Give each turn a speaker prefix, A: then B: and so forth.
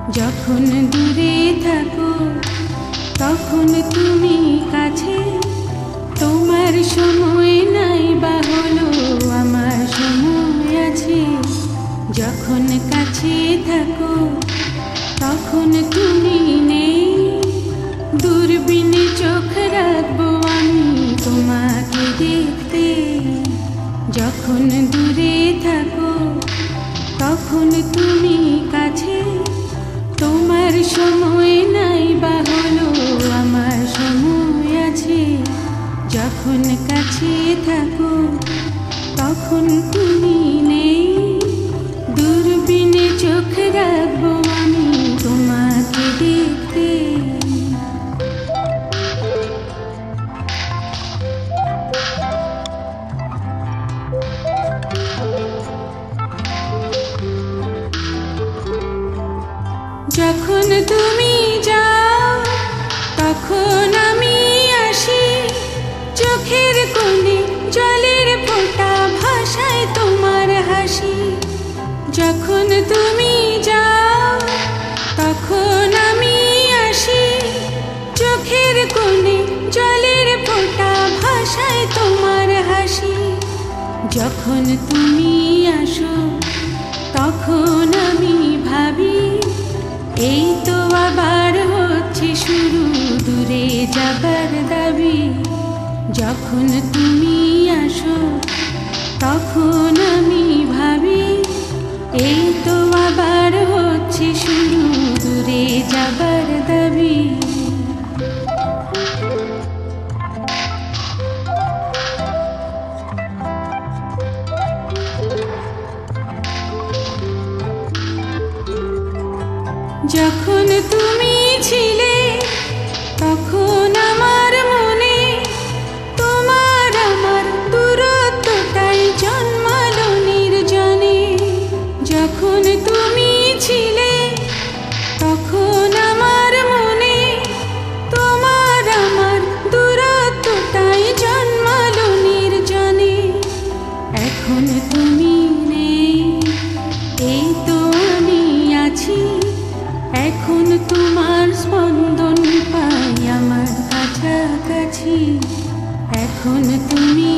A: যখন দূরে থাকো তখন তুমি কাছে, তোমার সময় নাই বা হলো আমার সময় আছে। যখন কাছে থাকো তখন তুমি নেই, দূরবীনে চোখ রাখবো আমি তোমাকে দেখতে। যখন দূরে থাকো তখন তুমি কাছে, তোমার সময় নাই বা হলো আমার সময় আছে। যখন কাছে থাকো তখন তুমি নেই, দূরবীনে চোখ রাখবো আমি তোমাকে দেখতে। যখন তুমি যাও তখন আমি আসি, চোখের কোণে জলের ফোঁটা ভাষায় তোমার হাসি। যখন তুমি যাও তখন আমি আসি, চোখের কোণে জলের ফোঁটা ভাষায় তোমার হাসি। যখন তুমি আসো তখন আমি ভাবি, এই তো আবার হচ্ছে শুরু দূরে যাবার দাবি। যখন তুমি আসো তখন আমি ভাবি, এই তো আবার হচ্ছে শুরু দূরে যাবার দাবি। যখন তুমি ছিলে তখন আমার মনে তোমার আমার দূরত্বটাই জন্মালো নির্জনে। যখন তুমি ছিলে তখন আমার মনে তোমার আমার দূরত্বটাই জন্মালো নির্জনে। এখন তুমি নেই, এই তো আমি আছি, এখন তোমার স্পন্দন পাই আমার কাছাকাছি। এখন তুমি